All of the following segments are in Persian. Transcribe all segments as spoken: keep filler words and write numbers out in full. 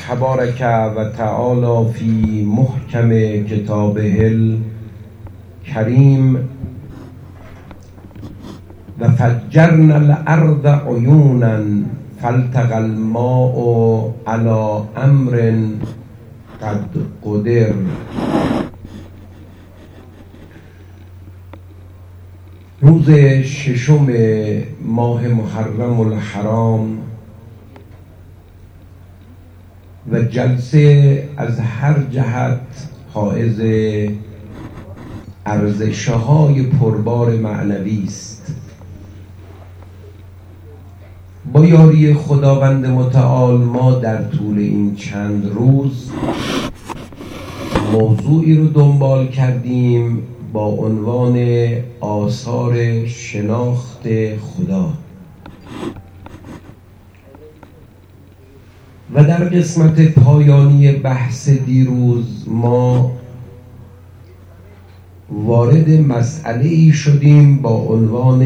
تبارک و تعالی فی محکم کتابه الکریم و فجرنا الارض عیونا فالتقى الماء على امر قد قدر. روز ششم ماه محرم الحرام و جلسه از هر جهت حائز ارزش‌های پربار معنوی است. با یاری خداوند متعال ما در طول این چند روز موضوعی رو دنبال کردیم با عنوان آثار شناخت خدا و در قسمت پایانی بحث دیروز ما وارد مسئله‌ای شدیم با عنوان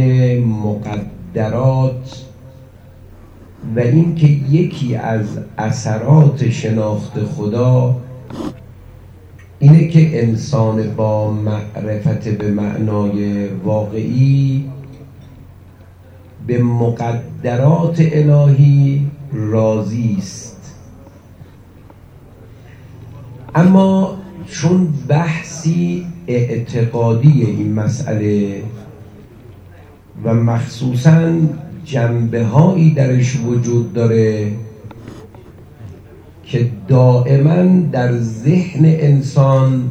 مقدرات و اینکه یکی از اثرات شناخت خدا اینه که انسان با معرفت به معنای واقعی به مقدرات الهی راضی است. اما چون بحثی اعتقادی این مسئله و مخصوصاً جنبه هایی درش وجود داره که دائما در ذهن انسان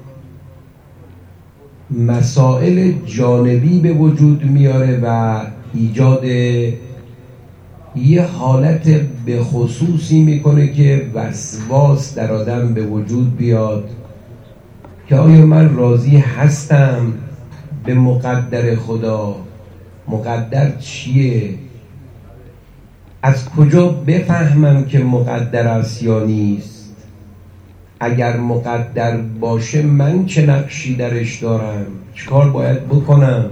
مسائل جانبی به وجود میاره و ایجاد یه حالت به خصوصی میکنه که وسواس در آدم به وجود بیاد که آیا من راضی هستم به مقدر خدا؟ مقدر چیه؟ از کجا بفهمم که مقدر است یا نیست؟ اگر مقدر باشه من چه نقشی درش دارم؟ چیکار باید بکنم؟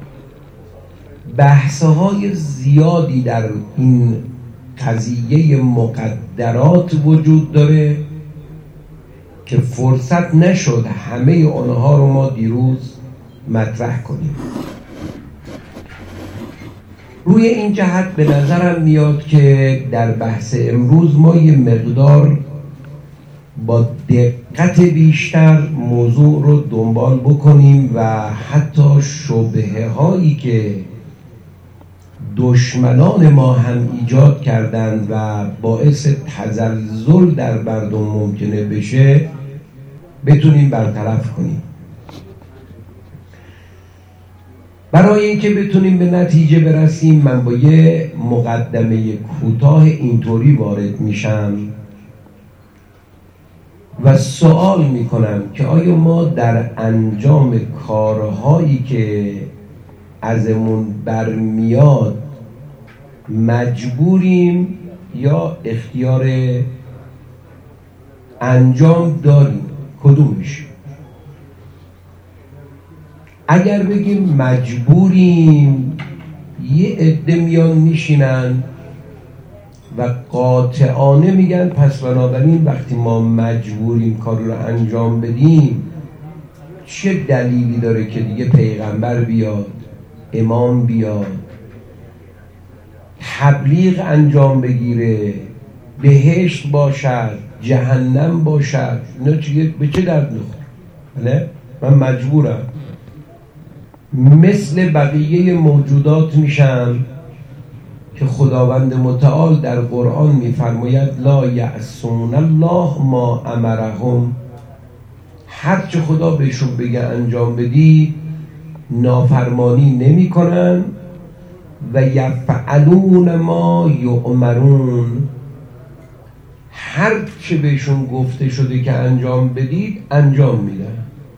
بحث‌های زیادی در این قضیه مقدرات وجود داره که فرصت نشد همه اونها رو ما دیروز مطرح کنیم. روی این جهت به نظرم میاد که در بحث امروز ما یه مقدار با دقت بیشتر موضوع رو دنبال بکنیم و حتی شبهه هایی که دشمنان ما هم ایجاد کردند و باعث تزلزل در مردم ممکنه بشه بتونیم برطرف کنیم. برای اینکه بتونیم به نتیجه برسیم من با یه مقدمه کوتاه اینطوری وارد میشم و سوال میکنم که آیا ما در انجام کارهایی که ازمون برمیاد مجبوریم یا اختیار انجام داریم؟ کدومش؟ اگر بگیم مجبوریم یه عده میان میشینن و قاطعانه میگن پس بنابراین وقتی ما مجبوریم کار رو انجام بدیم چه دلیلی داره که دیگه پیغمبر بیاد، امام بیاد، تبلیغ انجام بگیره، بهشت باشد، جهنم باشد، اینا چیه؟ به چه درد میخوره؟ من مجبورم مثل بقیه موجودات میشم که خداوند متعال در قرآن میفرماید لا یعصون الله ما امرهم، هر چه خدا بهشون بگه انجام بدی نافرمانی نمی کنن و یفعلون ما یؤمرون، هر چه بهشون گفته شده که انجام بدید انجام میدن.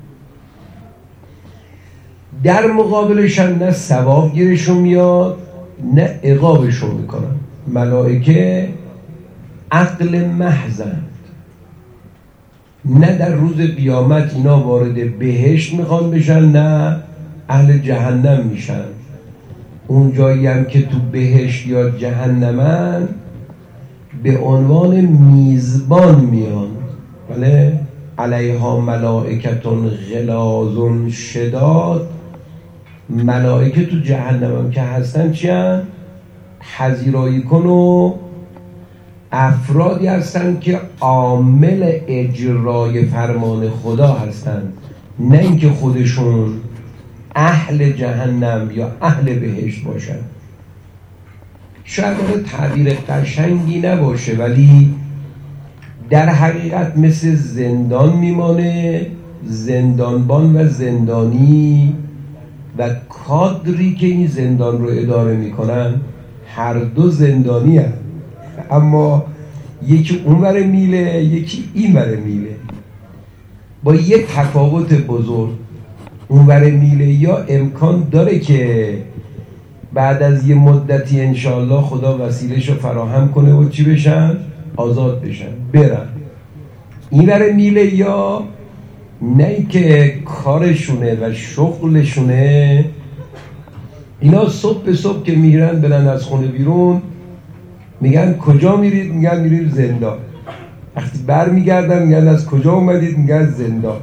در مقابلش نه ثواب گیرشون میاد نه عقابشون میکنن. ملائکه عقل محضند، نه در روز قیامت اینا وارد بهشت میخوان بشن نه اهل جهنم میشن. اون جایی هم که تو بهشت یا جهنمن به عنوان میزبان میان، بله، علیها ملائکتون غلاظ شداد. ملائکه تو جهنم هم که هستن چی هستن؟ پذیرایی کن و افرادی هستن که عامل اجرای فرمان خدا هستن، نه اینکه خودشون اهل جهنم یا اهل بهشت باشن. شاید تعبیر قشنگی نباشه، ولی در حقیقت مثل زندان میمانه. زندانبان و زندانی و کادری که این زندان رو اداره میکنن هر دو زندانی هست، اما یکی اونور میله، یکی اینور میله، با یه تفاوت بزرگ. اونور میله یا امکان داره که بعد از یه مدتی انشاءالله خدا وسیله‌شو فراهم کنه و چی بشن؟ آزاد بشن، برن. اینور میله یا نه که کارشونه و شغلشونه، اینا صبح به صبح که میرن برن از خونه بیرون میگن کجا میرید؟ میگن میرید زندان. وقتی بر میگردن میگن از کجا اومدید؟ میگن زندان.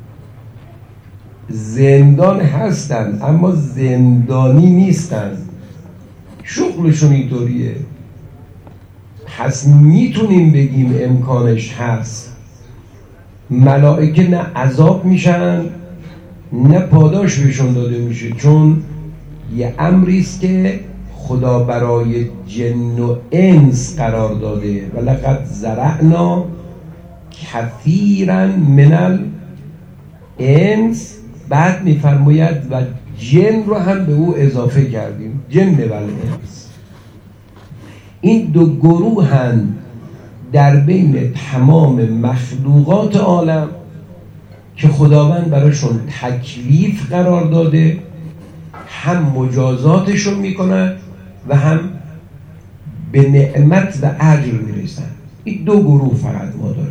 زندان هستن اما زندانی نیستن، شغلشون اینطوریه. پس میتونیم بگیم امکانش هست. ملائکه نه عذاب میشن نه پاداش بهشون داده میشه، چون یه امریست که خدا برای جن و انس قرار داده. ولقد زرعنا کثیرا من الانس، بعد میفرماید و جن رو هم به او اضافه کردیم، جن و الانس. این دو گروه هم در بین تمام مخلوقات عالم که خداوند براشون تکلیف قرار داده، هم مجازاتشون میکنن و هم به نعمت و اجر میرسن. این دو گروه فقط ما داریم.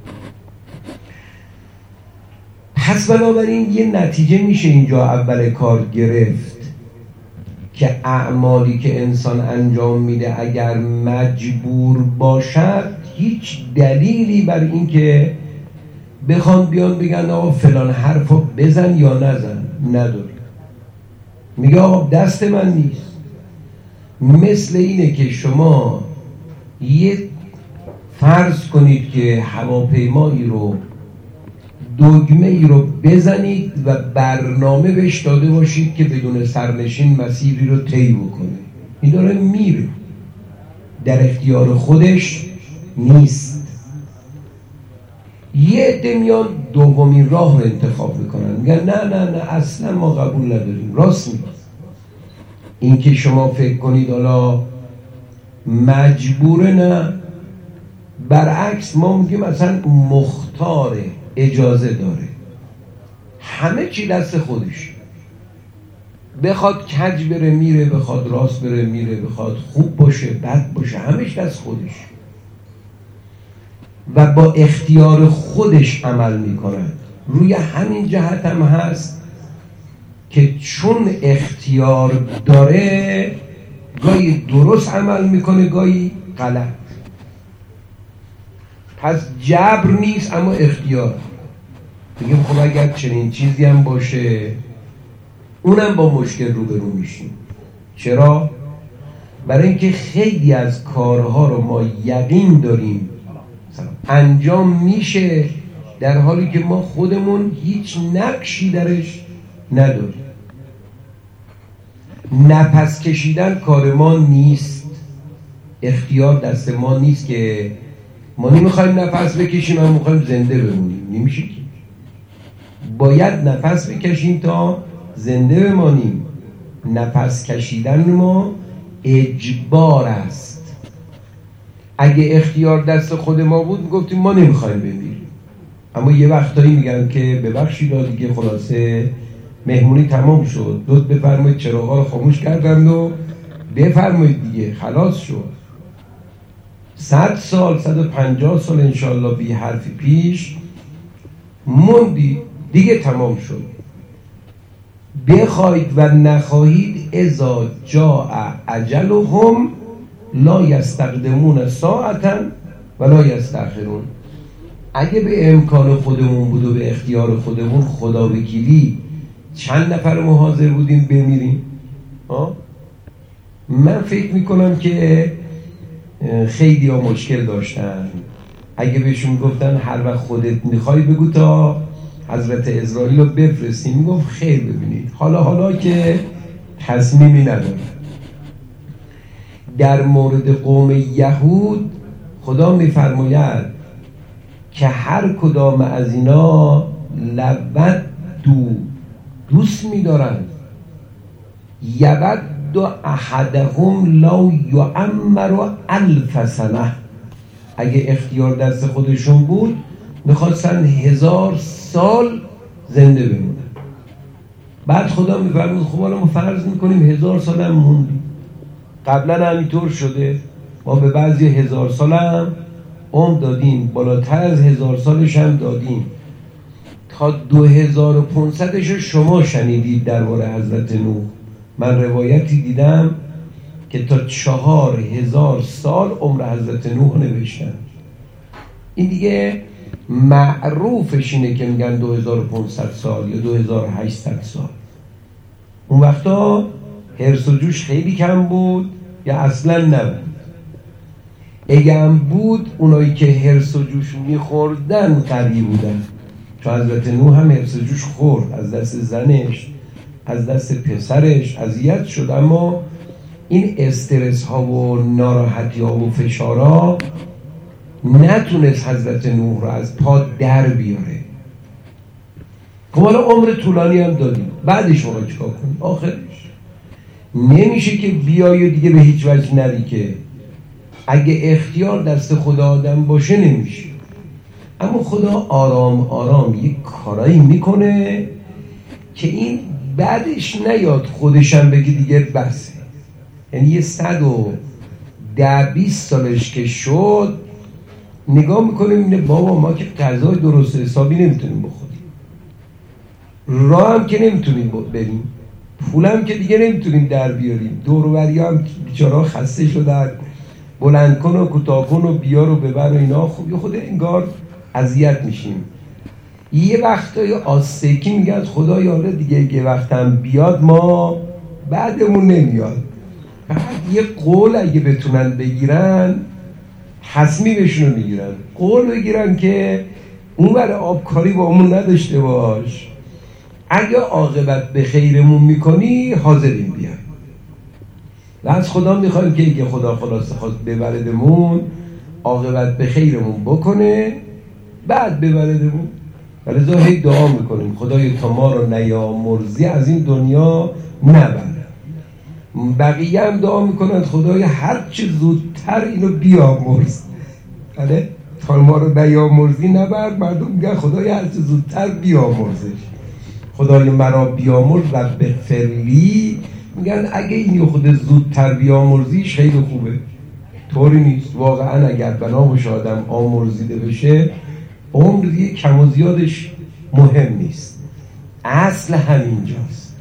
پس بنابراین یه نتیجه میشه اینجا اول کار گرفت که اعمالی که انسان انجام میده اگر مجبور باشد، هیچ دلیلی بر این که بخوان بیان بگن آقا فلان حرفو بزن یا نزن نداره. میگه آقا دست من نیست. مثل اینه که شما یه فرض کنید که هواپیمایی رو دگمه ای رو بزنید و برنامه بهش داده باشید که بدون سرنشین مسیری رو طی بکنه. این داره میره، در اختیار خودش نیست. یه عده میان دومین راه رو انتخاب میکنن، میگن نه نه نه اصلا ما قبول نداریم. راست میگن. این که شما فکر کنید حالا مجبوره، نه، برعکس ما میگیم اصلا مختاره، اجازه داره، همه چی دست خودش. بخواد کج بره میره، بخواد راست بره میره، بخواد خوب باشه بد باشه، همش دست خودش و با اختیار خودش عمل میکنه. روی همین جهت هم هست که چون اختیار داره گاهی درست عمل میکنه گاهی غلط. پس جبر نیست اما اختیار. بگیم خب اگر چنین چیزی هم باشه اونم با مشکل روبرو میشیم. چرا؟ برای اینکه خیلی از کارها رو ما یقین داریم انجام میشه، در حالی که ما خودمون هیچ نقشی درش نداریم. نفس کشیدن کار ما نیست، اختیار دست ما نیست که ما نمیخوایم نفس بکشیم، ما میخوایم زنده بمونیم. نمیشه که. باید نفس بکشیم تا زنده بمانیم. نفس کشیدن ما اجبار است. اگه اختیار دست خود ما بود میگفتیم ما نمیخوایم بمیریم. اما یه وقتایی میگن که ببخشید دیگه خلاصه مهمونی تمام شد، لطف بفرمایید چراغا رو خاموش کردن و بفرمایید دیگه خلاص شد. صد سال صد و پنجاه سال انشالله بی حرفی پیش موندی دیگه تمام شد. بخواید و نخواهید اذا جاء اجلهم لا یستقدمون ساعتا ولا یستأخرون. اگه به امکان خودمون بود و به اختیار خودمون، خدا وکیلی چند نفر ما حاضر بودیم بمیریم؟ آه؟ من فکر میکنم که خیلی ها مشکل داشتن. اگه بهشون گفتن هر وقت خودت میخوای بگو تا حضرت اسرائیل رو بفرستیم، میگفت خیر ببینید حالا حالا که تصمیمی نداره. در مورد قوم یهود خدا میفرماید که هر کدام از اینا لبد دو دوست میدارند یبد دو احدهم لا یعمر الف سنه. اگه اختیار دست خودشون بود میخواستن هزار سال زنده بمونن. بعد خدا میفرمود خب حالا ما فرض میکنیم هزار سال هم موندیم. قبلا همینطور شده، ما به بعضی هزار سال هم عمر دادیم، بالاتر از هزار سالش هم دادیم. تا دو هزار و پونصدش شما شنیدید درباره حضرت نوح. من روایتی دیدم که تا چهار هزار سال عمر حضرت نوح نوشتن. این دیگه معروفش اینه که میگن دو هزار و پانصد سال یا دو هزار و هشتصد سال. اون وقتا حرص و جوش خیلی کم بود یا اصلا نبود. اگه هم بود اونایی که حرص و جوش میخوردن قوی بودن، چون حضرت نوح هم حرص و جوش خورد، از دست زنش از دست پسرش اذیت شد، اما این استرس ها و ناراحتی ها و فشار ها نتونست حضرت نوح رو از پا در بیاره. خب حالا عمر طولانی هم دادیم، بعدش ما چیکار کنیم؟ آخرش نمیشه که بیای دیگه به هیچ وجه نری، که اگه اختیار دست خدا آدم باشه نمیشه. اما خدا آرام آرام یک کارایی میکنه که این بعدش نیاد خودشم بگی دیگه بسه. یعنی یه صد و ده بیست سالش که شد نگاه میکنیم اینه بابا ما که غذای درست حسابی نمیتونیم بخوریم، راه هم که نمیتونیم بریم، پول هم که دیگه نمیتونیم در بیاریم، دور و بری هم بیچاره‌ها خسته شدن، بلند کن و کوتاه کن و بیار و ببر و اینا. خب یه خود انگار اذیت میشیم. یه وقتای آستیکی میگن خدایا حالا دیگه یه وقتم بیاد ما بعدمون نمیاد. فقط یه قول اگه بتونن بگیرن تصمیمشون رو میگیرن، قول بگیرن که اون برای آبکاری با همون نداشته باش، اگه عاقبت به خیرمون میکنی حاضرین بیان. و از خدا میخوایم که اگه خدا خلاصه خواست ببردمون عاقبت به خیرمون بکنه بعد ببردمون. ولی ظاهری دعا میکنیم خدای تا ما رو نیامرزی از این دنیا نبر. بقیه هم دعا میکنن خدای هر چه زودتر اینو بیامرز، بله تا ما رو نیامرزی نبر. مردم میگن خدای هر چه زودتر بیامرزش، خدای مرا بیامرز رب فرلی. میگن اگه اینو خود زودتر بیامرزیش خیلی خوبه. طوری نیست واقعا. اگر بنا باشه آدم آمرزیده بشه عمر دیگه کم و زیادش مهم نیست، اصل همینجاست.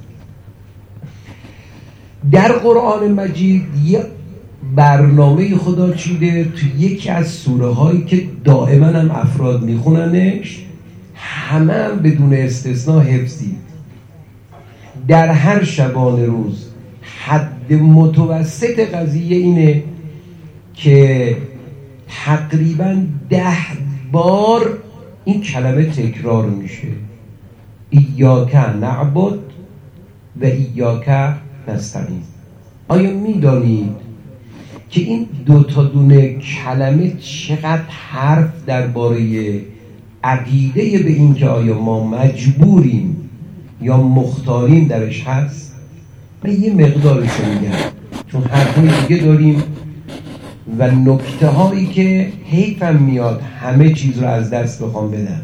در قرآن مجید یه برنامه خدا چیده تو یکی از سوره هایی که دائما هم افراد میخوننش، همه هم بدون استثناء حفظی. در هر شبانه روز حد متوسط قضیه اینه که تقریبا ده بار این کلمه تکرار میشه، ایاک نعبد و ایاک نستعین. آیا میدانید که این دو تا دونه کلمه چقدر حرف درباره عقیده به این که آیا ما مجبوریم یا مختاریم درش هست؟ من یه مقدارش رو میگم چون حرفای دیگه داریم و نکته هایی که حیفم میاد همه چیز رو از دست بخوام بدم.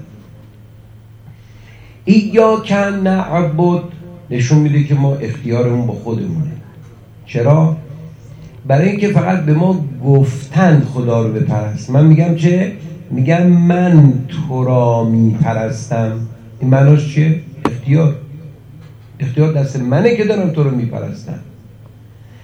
ایاک نعبد نشون میده که ما اختیارمون با خودمونه. چرا؟ برای اینکه فقط به ما گفتن خدا رو بپرست. من میگم چه؟ میگم من تو را میپرستم. این معناش چیه؟ اختیار. اختیار دست منه که دارم تو رو میپرستم.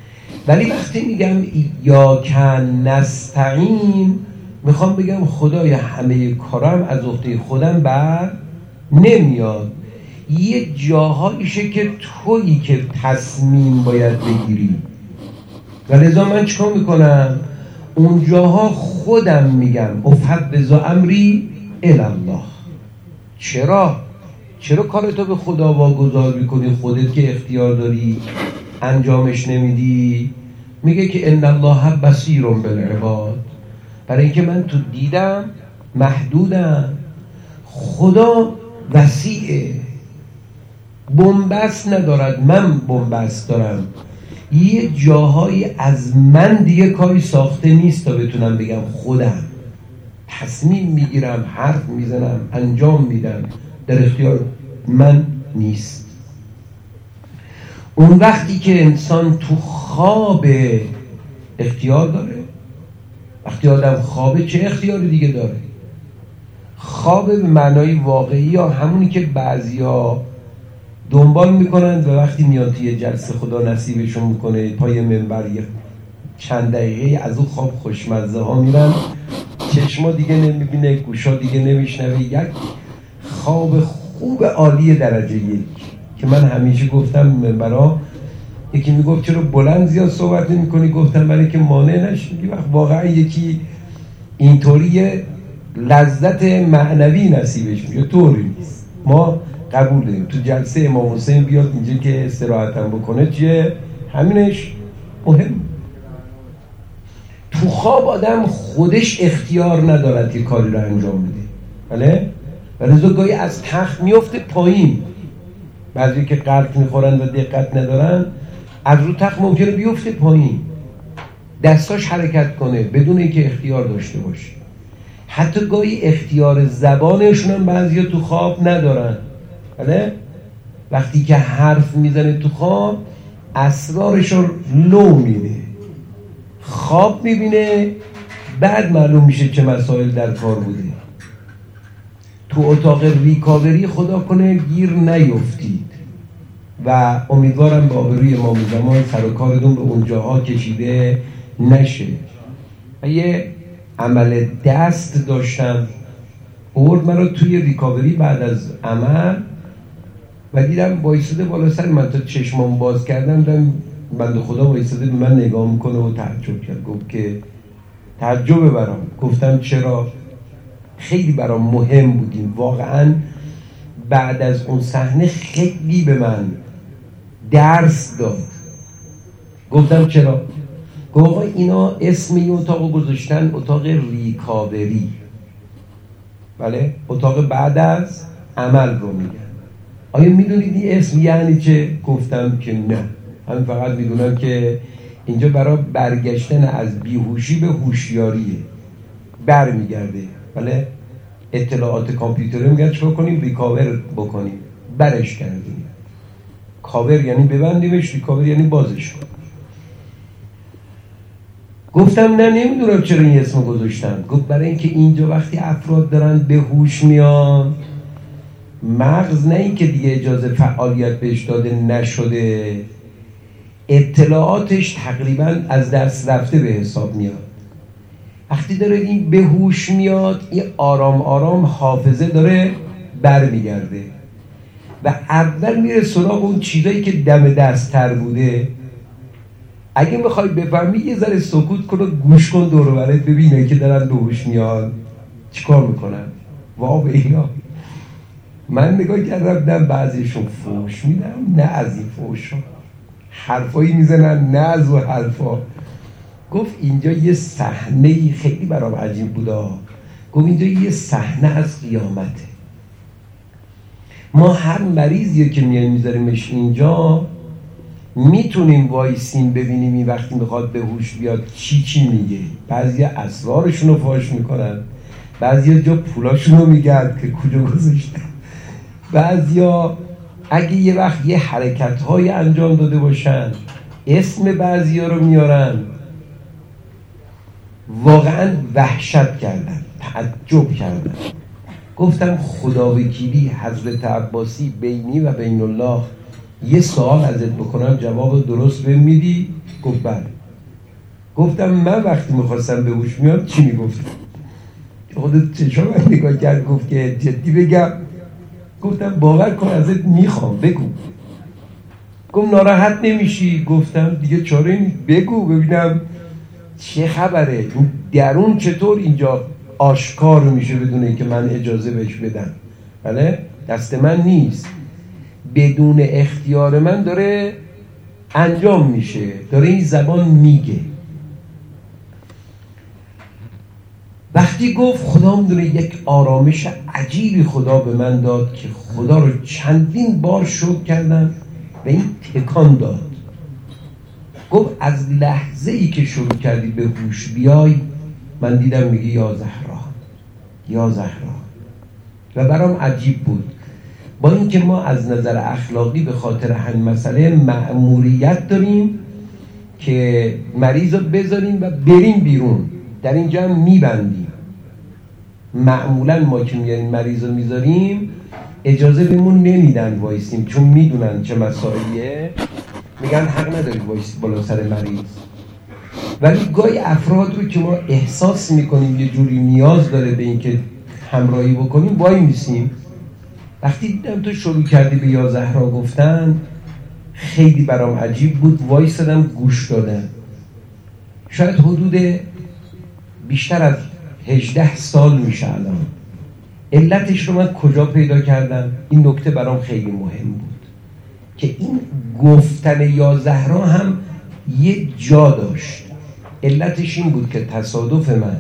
ولی وقتی میگم ایاک نستعین، میخوام بگم خدای همه کارم از عهده خودم بر نمیاد. یه جاهایشه که تویی که تصمیم باید بگیری و لذا من چیکار میکنم؟ اون جاها خودم میگم افوض امری الی الله. چرا؟ چرا کارتو به خدا واگذار میکنی؟ خودت که اختیار داری انجامش نمیدی. میگه که ان الله بصیر بالعباد. برای اینکه من تو دیدم محدودم، خدا وسیعه، بنبست ندارد، من بنبست دارم. یه جاهایی از من دیگه کاری ساخته نیست تا بتونم بگم خودم تصمیم میگیرم، حرف میزنم، انجام میدم، در اختیار من نیست. اون وقتی که انسان تو خواب اختیار داره. وقتی آدم خوابه چه اختیاری دیگه داره؟ خواب به معنای واقعی یا همونی که بعضیا دنبال میکنند و وقتی میان توی جلسه خدا نصیبشون میکنه پای منبر یه چند دقیقه از اون خواب خوشمزه ها میرن، چشما دیگه نمیبینه، گوشا دیگه نمیشنوه، یک خواب خوب عالی درجه یک که من همیشه گفتم منبرها، یکی میگفت چرا بلند زیاد صحبت نمی کنی؟ گفتم برای که مانع نشی. وقت واقعا یکی اینطوری لذت معنوی نصیبش میشه، طوری نیست. ما قبول داریم تو جلسه امام حسین بیاد اینجا که استراحتم بکنه، چیه؟ همینش مهم. تو خواب آدم خودش اختیار ندارد که کاری رو انجام بده، بله؟ ولی زوگاهی از تخت میفته پایین. بعضی که قلق میخورن و دقت ندارن از رو تخت ممکنه بیفته پایین، دستاش حرکت کنه بدون اینکه اختیار داشته باشه. حتی گاهی اختیار زبانشون هم بعضیا تو خواب ندارن، بله؟ وقتی که حرف میزنه تو خواب اسرارش رو لو میده، خواب میبینه، بعد معلوم میشه چه مسائل در کار بوده. تو اتاق ریکاوری خدا کنه گیر نیفتید و امیدوارم با آبروی امام زمان سر و کارتون به اونجاها کشیده نشه. یه عمل دست داشتم، برد من رو توی ریکاوری بعد از عمل و دیدم وایساده بالا سر من، تا چشمام باز کردم دیدم بنده خدا وایساده به من نگاه میکنه و تعجب کرد. گفت که تعجب برام. گفتم چرا؟ خیلی برام مهم بودیم واقعا. بعد از اون صحنه خیلی به من درس داد. گفتم چرا؟ گفت آقا اینا اسم این اتاق گذاشتن اتاق ریکاوری، بله؟ اتاق بعد از عمل رو میگن. آیا میدونید این اسم یعنی چه؟ گفتم که نه، من فقط میدونم که اینجا برای برگشتن از بیهوشی به هوشیاریه، برمیگرده، بله؟ اطلاعات کامپیوتری میگن چرا کنیم؟ ریکاور بکنیم، برش کردیم. کاور یعنی ببندیمش، ریکاور یعنی بازش کنیم. گفتم نه نمیدونم چرا این اسم گذاشتن. گفت برای اینکه اینجا وقتی افراد دارن به هوش میان، مغز نه اینکه دیگه اجازه فعالیت بهش داده نشده، اطلاعاتش تقریبا از دست رفته به حساب میاد. وقتی داره این به هوش میاد، این آرام آرام حافظه داره برمیگرده و اول میره سراغ اون چیزایی که دم دست تر بوده. اگه میخوای بفهمی یه ذره سکوت کن و گوش کن دور و برت، ببینه که دارن به هوش میاد چیکار میکنن. واو اینا من نگاه کردم دیدم بعضیشون فوش میدن، نه از این فوشا حرفایی میزنن، نه از اون حرفا. گفت اینجا یه صحنه خیلی برام عجیب بوده. گفت اینجا یه صحنه از قیامته. ما هر مریضی که میایم میذاریمش اینجا میتونیم وایسیم ببینیم این وقتی میخواد به هوش بیاد چی چی میگه. بعضیا اسرارشون رو فاش میکنن، بعضیا جا پولاشون رو میگن که کجا گذاشتن، بعضیا اگه یه وقت یه حرکت‌های انجام داده باشن اسم بعضیا رو میارن. واقعا وحشت کردن، تعجب کردن. گفتم خدا وکیلی حضرت عباسی بینی و بین الله یه سوال ازت بکنم جواب درست بهم میدی؟ گفت بله. گفتم من وقتی میخواستم به هوش میام چی میگفتم؟ خودت چشم من نگاه کرد گفت که جدی بگم؟ گفتم باور کن ازت میخوام بگو. گفت ناراحت نمیشی؟ گفتم دیگه چاره نیست، بگو ببینم چه خبره، این درون چطور اینجا آشکار میشه بدون اینکه من اجازه بهش بدم. بله دست من نیست، بدون اختیار من داره انجام میشه، داره این زبان میگه. وقتی گفت خدا میدونه، یک آرامش عجیبی خدا به من داد که خدا رو چندین بار شکر کردم و این تکان داد. گفت از لحظه ای که شروع کردی به هوش بیای، من دیدم میگی یا زهرا یا زهرا. و برام عجیب بود، با اینکه ما از نظر اخلاقی به خاطر همین مسئله مأموریت داریم که مریض رو بذاریم و بریم بیرون، در اینجا هم میبندیم. معمولا ما که میاریم مریض رو میذاریم اجازه بهمون نمیدن وایسیم، چون میدونن چه مسائلیه، میگن حق نداری وایسی بالا سر مریض. ولی گاهی افراد رو که ما احساس میکنیم یه جوری نیاز داره به این که همراهی بکنیم، وای میسیم. وقتی دیدم تو شروع کردی به یا زهرا گفتن، خیلی برام عجیب بود، وایسادم گوش دادم. شاید حدود بیشتر از هجده سال میشه الان. علتش رو من کجا پیدا کردم؟ این نکته برام خیلی مهم بود که این گفتن یا زهرا هم یه جا داشت. علتش این بود که تصادف من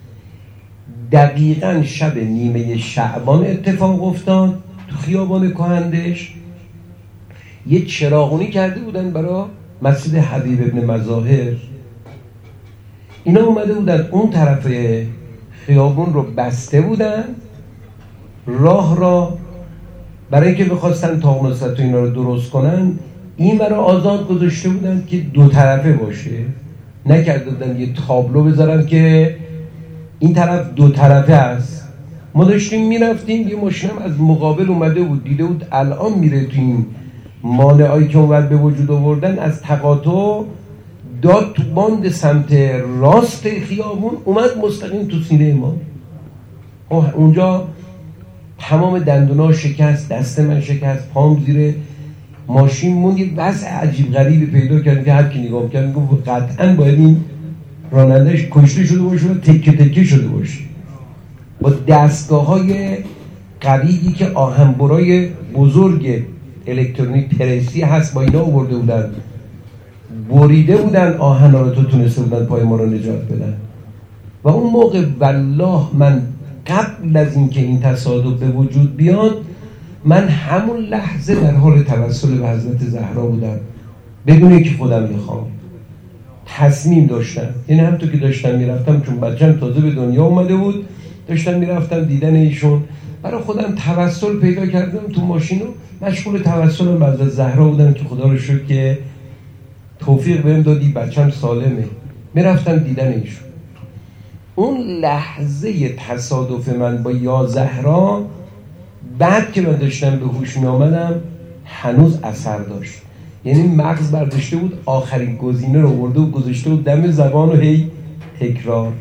دقیقاً شب نیمه شعبان اتفاق افتاد. تو خیابان کهندش یه چراغونی کرده بودن برای مسجد حبیب ابن مظاهر. اینا اومده بودن اون طرف خیابون رو بسته بودن، راه را برای اینکه بخواستن طاق نصرت و اینا رو درست کنن، این برای آزاد گذاشته بودن که دو طرفه باشه. نکرده بودن یه تابلو بذارن که این طرف دو طرفه است. ما داشتیم میرفتیم، یه ماشینم از مقابل اومده بود، دیده بود الان میره تو این مانعایی که اونور به وجود آوردن، از تقاطع داد تو باند سمت راست خیابون، اومد مستقیم تو سینه ما. اونجا تمام دندونا شکست، دست من شکست، پام زیر ماشین موند. یه وضع عجیب غریبی پیدا کردیم که هر کی نگاه کرد میگفت قطعاً باید این رانندهش کشته شده باشه و تکه تکه شده باشه. با دستگاه های قویی که آهنبرای بزرگ الکترونیک پرسی هست با اینا آورده بودن، بریده بودن آهن‌ها رو، تو تونسته بودن پای ما رو نجات بدن. و اون موقع والله من قبل از اینکه این تصادف به وجود بیاد، من همون لحظه در حال توسل به حضرت زهرا بودم، بدون اینکه خودم میخوام. تصمیم داشتم، یعنی همونطور که داشتم میرفتم، چون بچه‌م تازه به دنیا اومده بود، داشتم میرفتم دیدن ایشون، برای خودم توسل پیدا کردم تو ماشین و مشغول توسلم به حضرت زهرا بودم که خدا رو شکر که توفیق بهم دادی بچه‌م سالمه. میرفتم دیدن ایشون. اون لحظه تصادف من با یا زهرا، بعد که من داشتم به هوش می آمدم، هنوز اثر داشت. یعنی مغز برداشته بود آخرین گزینه رو آورده و گذاشته بود دم زبان و هی تکرار.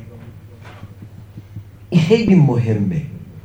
این خیلی مهمه.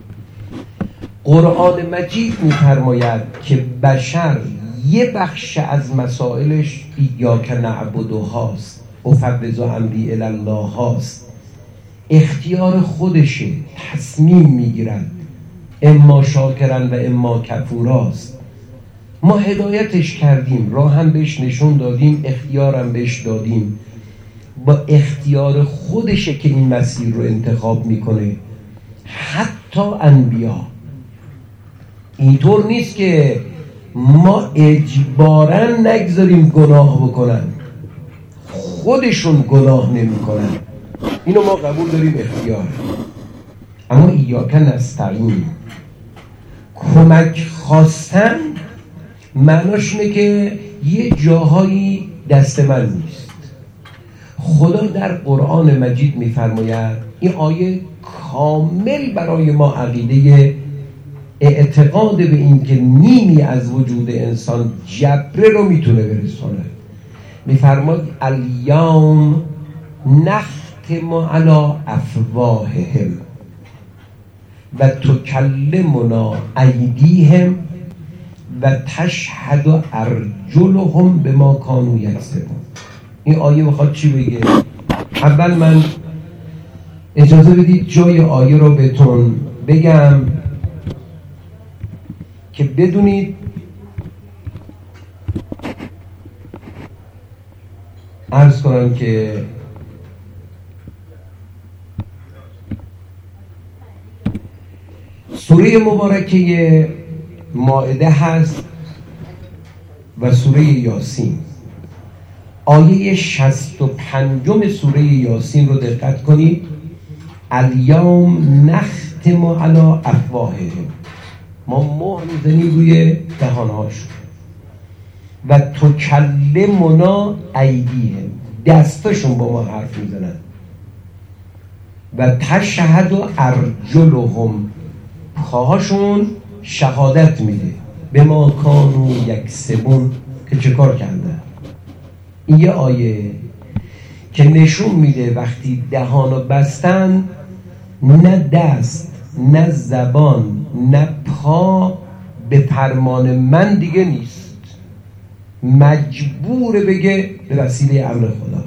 قرآن مجید می‌فرماید که بشر یه بخش از مسائلش ایاک نعبد هاست، افوض امری الی الله هاست، اختیار خودشه، تصمیم میگیرن، اما شاکرن و اما کفوراست. ما هدایتش کردیم، راه هم بهش نشون دادیم، اختیارم بهش دادیم، با اختیار خودشه که این مسیر رو انتخاب میکنه. حتی انبیا اینطور نیست که ما اجباراً نگذاریم گناه بکنن، خودشون گناه نمی کنن. اینو ما قبول داریم اختیار. اما ایاک نستعین، کمک خواستن معناش اینه که یه جاهایی دست من نیست. خدا در قرآن مجید میفرماید، این آیه کامل برای ما عقیده اعتقاد به این که نیمی از وجود انسان جبره رو میتونه برسونه. میفرماید الیوم نختم علی افواههم و تکلمنا ایدیهم و تشهد ارجلهم بما کانوا یکسبون. این آیه میخواد چی بگه؟ اول من اجازه بدید جای آیه رو بهتون بگم که بدونید عرض کنم که سوره مبارکه مائده هست و سوره یاسین. آیه شصت و پنجم سوره یاسین رو دقت کنید. الیوم نختم علی افواههم، ما مهر میزنیم روی دهانهاشون. و تکلمنا ایدیهم، دستاشون با ما حرف میزنن. و تشهد ارجلهم، پاهاشون شهادت میده به ما کانوا یکسبون، که چه کار کردن. این یه آیه که نشون میده وقتی دهانو بستن، نه دست نه زبان نه پا به فرمان من دیگه نیست، مجبور بگه به وسیله امر خدا.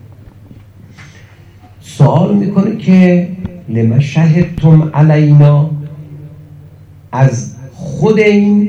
سوال میکنه که لما شهدتم علینا، از خود این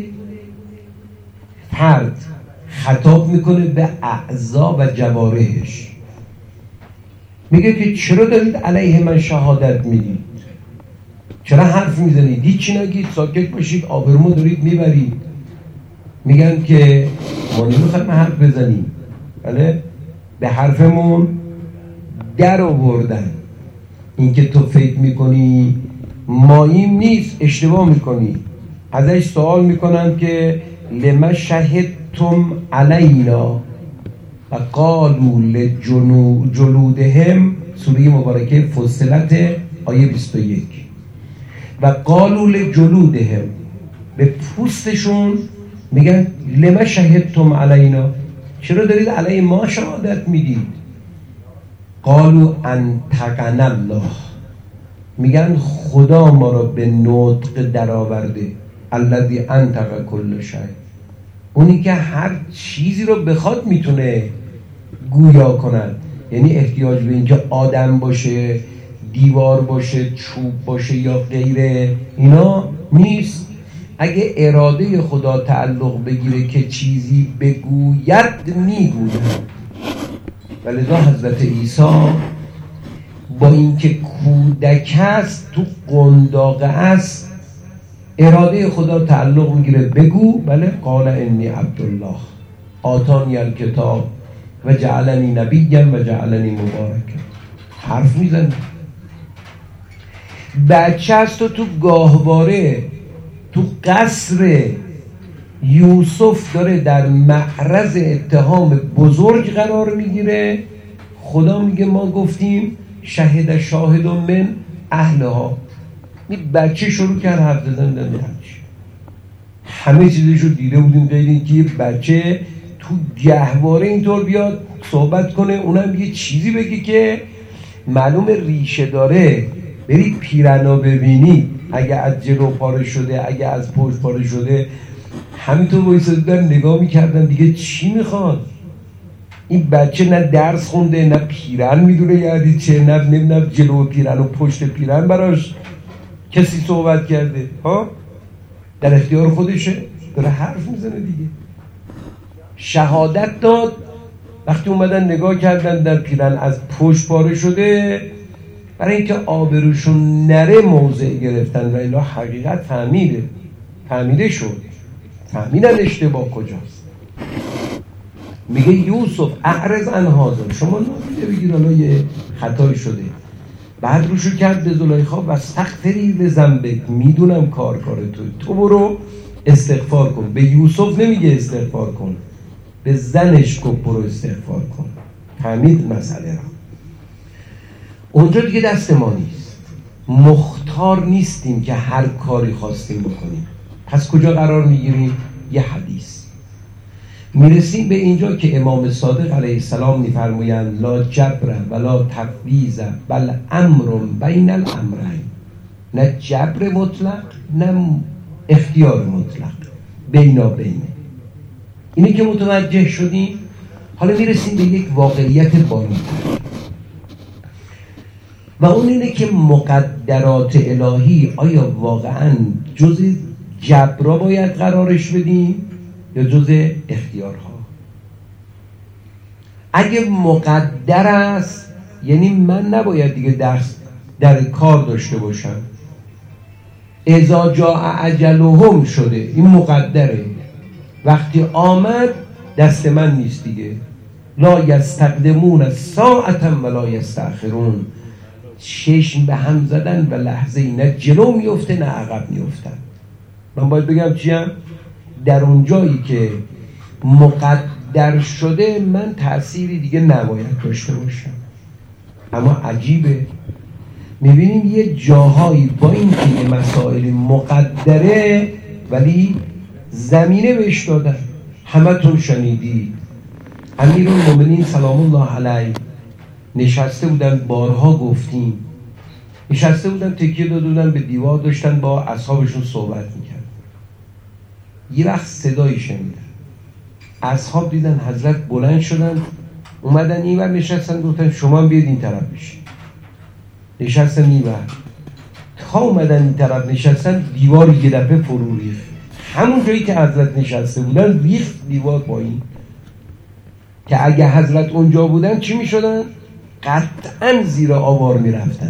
فرد خطاب میکنه به اعضا و جوارحش، میگه که چرا دارید علیه من شهادت میدید؟ چرا حرف میزنید؟ هیچی نگید، ساکت باشید، آبرومو دارید میبرید. میگن که ما نمیخوایم حرف بزنیم، بله به حرفمون در آوردن. این که تو فکر میکنی ماییم نیست، اشتباه میکنی. ازش سوال میکنن که لما شهدتم علینا و قالوا لجلودهم، سوره مبارکه فصلت آیه بیست و یک. و قالوا لجلودهم، به پوستشون میگن لما شهدتم علینا، چرا دارید علیه ما شهادت میدید؟ قالوا انطقنا الله، میگن خدا ما را به نطق درآورده. الذی انطق کل شیء، اونی که هر چیزی رو بخواد میتونه گویا کند. یعنی احتیاج به اینکه آدم باشه، دیوار باشه، چوب باشه یا غیره اینا نیست. اگه اراده خدا تعلق بگیره که چیزی بگوید میگوید. ولذا حضرت عیسی با اینکه کودک است، تو قنداقه است، اراده خدا تعلق میگیره بگو. بله قال انی عبدالله آتانی الکتاب و جعلنی نبیا و جعلنی مبارکا. حرف میزنه. بچه است و تو گاهواره، تو قصر یوسف داره در معرض اتهام بزرگ قرار میگیره. خدا میگه ما گفتیم شهد شاهد من اهلها. این بچه شروع کرد حرف زدن در همچی. همه چیزشو دیده بودیم غیر اینکه یه بچه تو گهواره اینطور بیاد صحبت کنه، اونم یه چیزی بگه که معلوم ریشه داره. برید پیرنا ببینید، اگه از جلو پاره شده، اگه از پشت پاره شده، همینطور وایسادن نگاه میکردن دیگه چی میخواد. این بچه نه درس خونده، نه پیرن میدونه یعنی چه، نه نمیدونم جلو پیرن و پشت پیرن براش کسی صحبت کرده. ها در اختیار خودشه، داره حرف میزنه دیگه. شهادت داد. وقتی اومدن نگاه کردن در پیرن از پشت پاره شده، برای اینکه آبروشون نره موضع گرفتن. و الا حقیقت فهمیده فهمیده شد، فهمیدن اشتباه کجاست. میگه یوسف اعرض عن هذا، شما نمیده بگیر حالا یه خطایی شده. بعد روشو کرد به زلیخا و استغفری لذنبک، میدونم کار کار تو تو برو استغفار کن. به یوسف نمیگه استغفار کن، به زنش گفت برو استغفار کن. فهمید مسئله را. اونجا دیگه دست ما نیست، مختار نیستیم که هر کاری خواستیم بکنیم. پس کجا قرار میگیریم؟ یه حدیث. میرسیم به اینجا که امام صادق علیه السلام میفرمایند لا جبر ولا تفویض بل امر بین الامرین، نه جبر مطلق نه اختیار مطلق، بینا بینه. اینی که متوجه شدیم. حالا میرسیم به یک واقعیت بالاتر و اون اینه که مقدرات الهی آیا واقعا جز جبرا باید قرارش بدیم یا جز اختیارها؟ اگه مقدر است یعنی من نباید دیگه دست در کار داشته باشم. اذا جاء اجلهم شده، این مقدره، وقتی آمد دست من نیست دیگه. لا یستقدمون ساعتا ولا یستأخرون، چشم به هم زدن و لحظه ای نه جلو میفته نه عقب میفتن. من باید بگم چیم؟ در اون جایی که مقدر شده من تأثیری دیگه نباید داشته باشم. اما عجیبه میبینیم یه جاهایی با این که یه مسائل مقدره ولی زمینه بهش دادن. همتون شنیدید امیرالمومنین سلام الله علیه نشسته بودن، بارها گفتیم، نشسته بودن تکیه داده بودن به دیوار، داشتن با اصحابشون صحبت میکرد. یه وقت صدایی شنیدن، اصحاب دیدن حضرت بلند شدن اومدن این ور نشستن، گفتن شما هم بیاید این طرف بشین. نشستن این ور، تا اومدن این طرف نشستن دیوار یه دفعه فرو ریخت. همون جایی که حضرت نشسته بودن ریخت دیوار پایین که اگه حضرت اونجا بودن چی میشدن؟ قطعا زیر آوار میرفتن.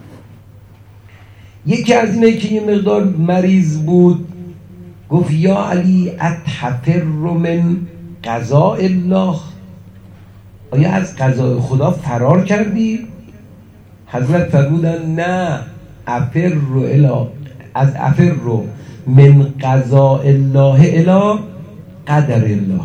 یکی از اینایی که یه مقدار مریض بود گفت یا علی اتحفر من قضاء الله، آیا از قضای خدا فرار کردی؟ حضرت فرمودن نه، افر رو الا از افر رو من قضاء الله الی قدر الله.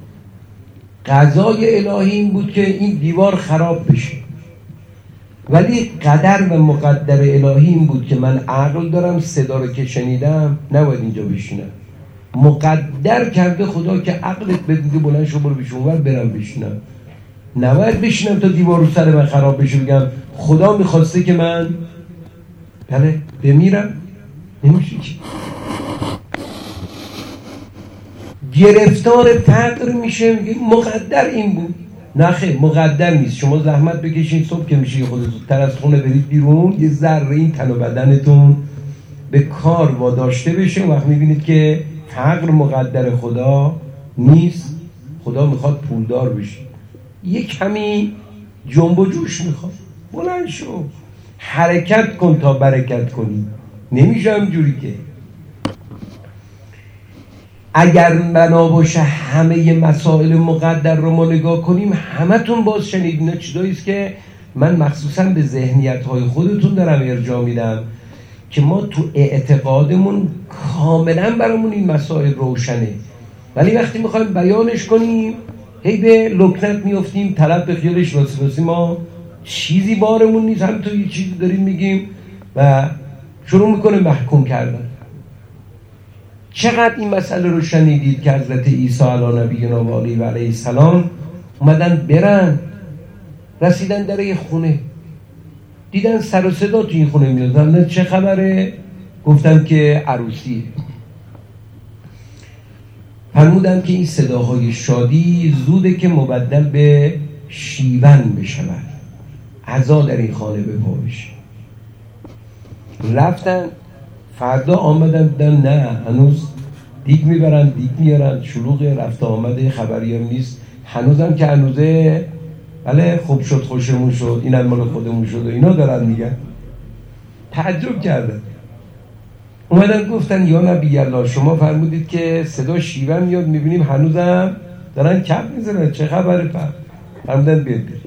قضای الهی این بود که این دیوار خراب بشه، ولی قدر و مقدر الهی این بود که من عقل دارم، صدا رو که شنیدم نباید اینجا بشینم. مقدر کرده خدا که عقلت بده بلند شو برو پیش اونور برم بشینم، نباید بشینم تا دیوار رو سر من خراب بشه بگم خدا میخواسته که من بله بمیرم. نمیشه که گرفتار فقر میشه، میگه مقدر این بود. نه خیر مقدر نیست. شما زحمت بکشین صبح که میشه خودتون زودتر از خونه برید بیرون، یه ذره این تن و بدنتون به کار واداشته بشه. وقت میبینید که فقر مقدر خدا نیست، خدا میخواد پولدار بشی. یه کمی جنب و جوش میخواد، بلند شو حرکت کن تا برکت کنی. نمیشه همجوری که اگر بنا باشه همه مسائل مقدر رو ما نگاه کنیم. همتون باز شنید اینا چیزاییست که من مخصوصا به ذهنیت‌های خودتون دارم ارجاع میدم که ما تو اعتقادمون کاملا برامون این مسائل روشنه، ولی وقتی میخوایم بیانش کنیم هی به لکنت میافتیم، طرف به خیالش راست راستی ما چیزی بارمون نیست، همینطور یه چیزی داریم میگیم و شروع میکنه محکوم کردن. چقدر این مسئله رو شنیدید که حضرت عیسی علی نبینا و علیه و علیه السلام اومدن برن، رسیدن در یه خونه، دیدن سر و صدا تو این خونه میاد. چه خبره؟ گفتن که عروسیه. فرمودن که این صداهای شادی زوده که مبدل به شیون بشود، عزا در این خانه به پا بشه. رفتن فردا آمدن دیدن نه، هنوز دیگ میبرن دیگ میارن، شلوغ رفت آمده خبری هم نیست. هنوزم که هنوزه بله خوب شد خوشمون شد این هم مال خودمون شد و اینا دارن میگن. تعجب کردن، اومدن گفتن یا نبی الله شما فرمودید که صدا شیوه میاد، میبینیم هنوزم دارن کپ میزنن، چه خبره؟ پر فرمودن بیاد بریم.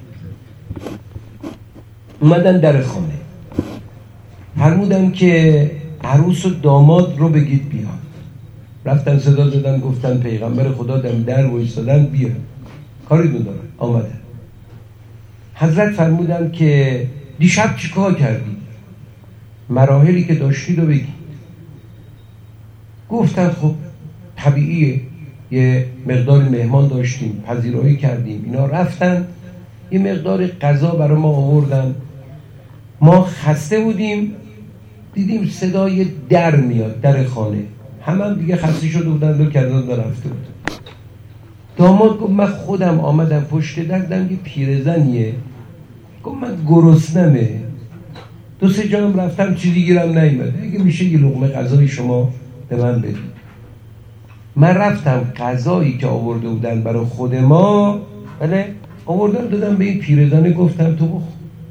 اومدن در خانه، فرمودن که عروس و داماد رو بگید بیان. رفتن صدا زدن گفتن پیغمبر خدا دم در وایسادن بیا، کاری دو دارن. آمدن حضرت فرمودن که دیشب چی کار کردی؟ مراحلی که داشتید رو بگید. گفتن خب طبیعیه، یه مقدار مهمان داشتیم، پذیرایی کردیم، اینا رفتن، یه مقدار غذا برای ما آوردن. ما خسته بودیم، دیدیم صدای در میاد، در خانه. همه هم دیگه خسته شده بودن، دو کردن و رفته بود. داماد گفت من خودم آمدم پشت در، دیدم یه پیرزنیه، گفت من گرسنمه، دو سه جا هم رفتم چیزی گیرم نیومده، اگه میشه یه لقمه غذای شما به من بدید. من رفتم غذایی که آورده بودن برای خود ما، بله آوردم دادم به این پیرزنه، گفتم تو بخور.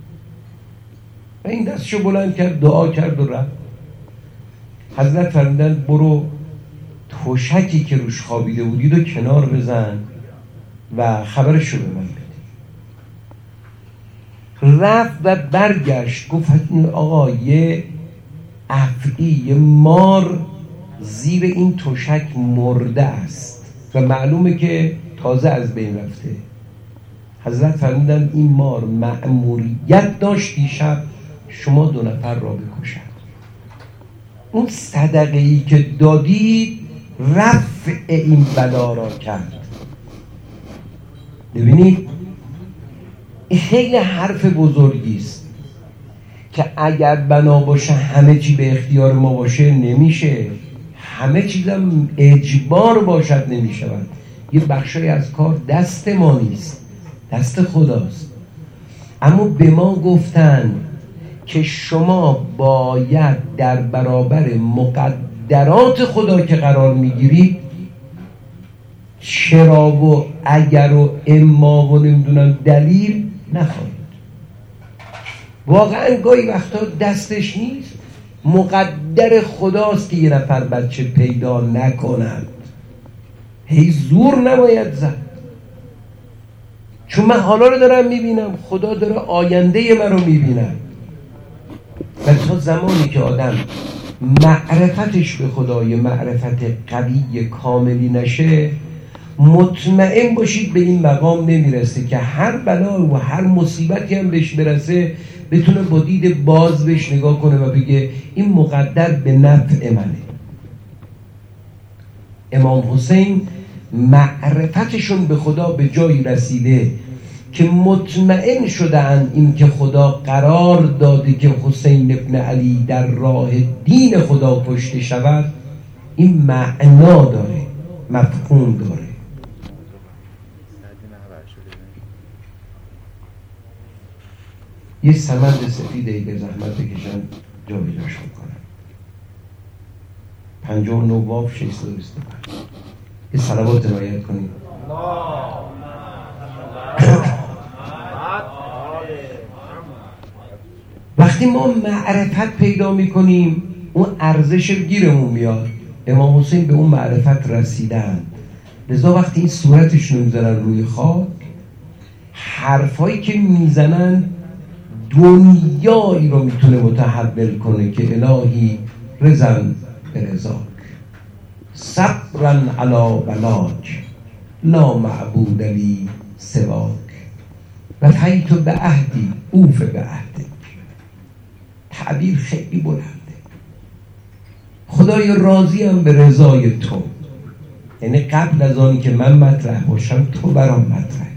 و این دستشو بلند کرد، دعا کرد و رفت. حضرت فرمودن برو تشکی که روش خوابیده بودید و کنار بزن و خبرشو به من بده. رفت و برگشت گفت آقا یه افعی، یه مار زیر این تشک مرده است و معلومه که تازه از بین رفته. حضرت فرمودن این مار مأموریت داشت دیشب شما دو نفر را بکشد. اون صدقه ای که دادید رفع این بلا را کرد. ببینید این خیلی حرف بزرگی است که اگر بنا باشه همه چی به اختیار ما باشه نمیشه، همه چیزم اجبار باشد نمیشود. یه بخشی از کار دست ما نیست، دست خداست. اما به ما گفتن که شما باید در برابر مقدرات خدا که قرار میگیرید چرا و اگر و اما و نمیدونم دلیل نخواهید. واقعا گاهی وقتا دستش نیست، مقدر خداست که یه نفر بچه پیدا نکنند. هی زور نباید زد، چون من حالا رو دارم میبینم، خدا داره آینده من رو میبینم. و تا زمانی که آدم معرفتش به خدای معرفت قوی کاملی نشه، مطمئن باشید به این مقام نمیرسه که هر بلا و هر مصیبتی هم بهش برسه بتونه با دید باز بهش نگاه کنه و بگه این مقدر به نفع منه. امام حسین معرفتشون به خدا به جایی رسیده که مطمئن شدن این که خدا قرار داده که حسین ابن علی در راه دین خدا کشته شود، این معنا داره، مفهوم داره. یه سمند سفید ای به زحمت بکشن جا بیداش میکنن. پنجاه و نه واف ششصد و بیست و پنج. یه صلوات رعایت کنید. وقتی ما معرفت پیدا میکنیم اون ارزش گیرمون میاد. امام حسین به اون معرفت رسیدن، لذا وقتی این صورتشون میذارن روی خاک، حرفایی که میزنن دنیایی رو میتونه متحول کنه که الهی رزن به رزاک، صبرن علی بلاک، لا معبود لی سواک، و فیت به عهدی اوف به عهدک. تعبیر خیلی بلنده. خدای راضی هم به رضای تو، یعنی قبل از آنی که من مطرح باشم تو برام مطرح.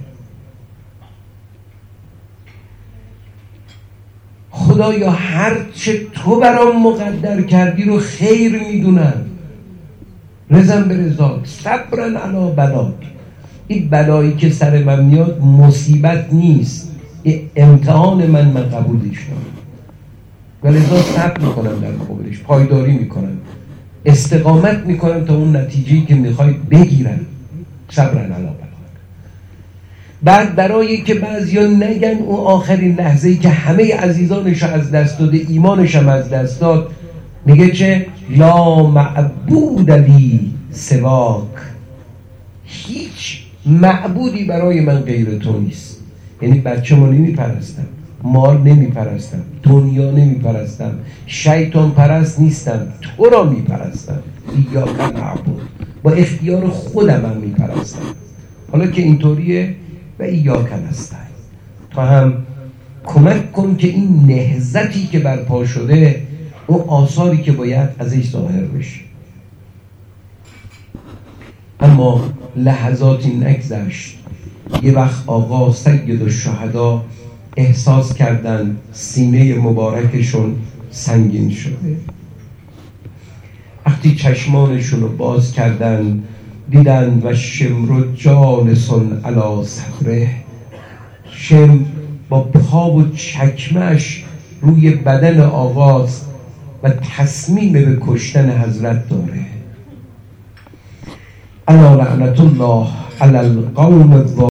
خدایا هر چه تو برام مقدر کردی رو خیر میدونم، رضا به رضاک، صبرن علی بلاک. این بلایی که سر من میاد مصیبت نیست، این امتحان من، من قبولش دارم و لذا صبر میکنم در مقابلش، پایداری میکنم، استقامت میکنم تا اون نتیجه‌ای که میخواید بگیرن. صبرن علی بلاک. بعد برای که بعضیا نگن اون آخرین لحظه‌ای که همه عزیزانش از دست داده، ایمانش هم از دست داد، میگه چه؟ لا معبود لی سواک. هیچ معبودی برای من غیر تو نیست. یعنی بچه ما نمی پرستم، مال نمی پرستم، دنیا نمی پرستم، شیطان پرست نیستم، تو را می پرستم. ایاک نعبد، با اختیار خودم هم می پرستم. حالا که اینطوریه و ایاک نستعین، تا هم کمک کن که این نهضتی که برپا شده اون آثاری که باید ازش ظاهر بشه. اما لحظاتی نگذشت، یه وقت آقا سید الشهدا احساس کردن سینه مبارکشون سنگین شده. وقتی چشمانشون رو باز کردن دیدن و شمر جالس علی صدره، شمر با پا و چکمش روی بدن آقاست و تصمیم به کشتن حضرت داره. الا لعنت الله علی القوم الظالمین.